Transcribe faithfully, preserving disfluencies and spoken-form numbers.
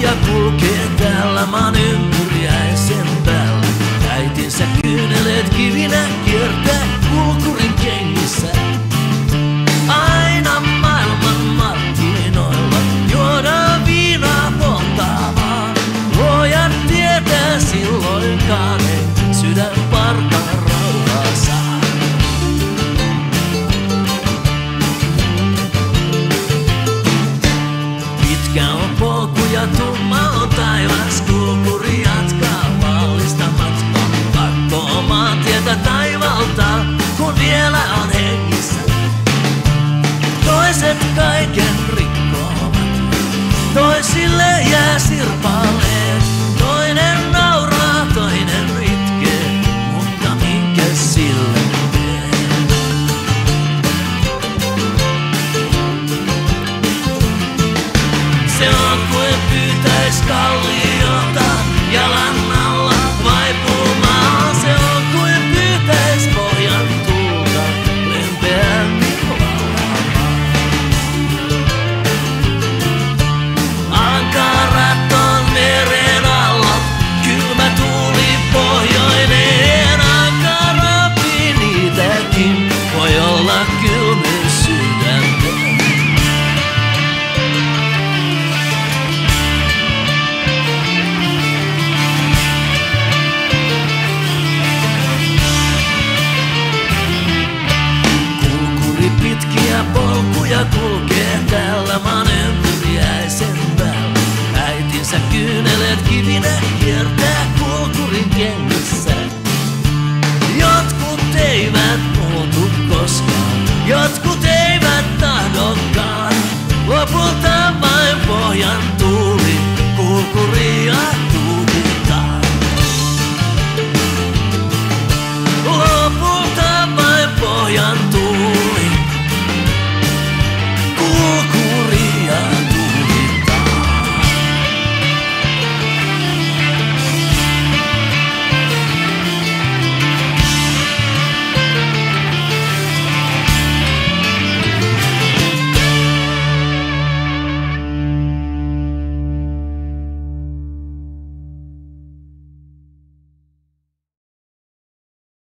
polkuja kulkee täällä maan ympyriäisen päällä. Äitinsä kyyneleet kivinä kiertää kulkurin kengissä. Aina maailman markkinoilla juodaan viinaa polttavaa. Luojat tietää silloinkaan ei sydän parkaan rauhaa saa. Pitkä on polku ja tumma on taivas, kulkuri jatkaa vaallista matkaa. Katsoo omaa tietä taivalta, kun vielä on hengissä. Toiset kaiken rikkovat, toisille jää sirpaleet. Toinen nauraa, toinen itkee, mutta minkä sille teen? Se on kuin pyytäis kalliota jalan alla vaipumaan. Se on kuin pyytäis pohjan tuulta lempeämmin laulamaan. Ankarat on meren alla, kylmä tuuli pohjoinen. Ankarapi niitäkin voi olla kylmyys sydäntä. Pitkiä polkuja kulkee täällä maan ympyriäisen päällä. Äitinsä kyyneleet kivinä kiertää kulkurin kengissä. Jotkut eivät muutu koskaan, jotkut eivät tahdokaan. Lopulta vain pohjan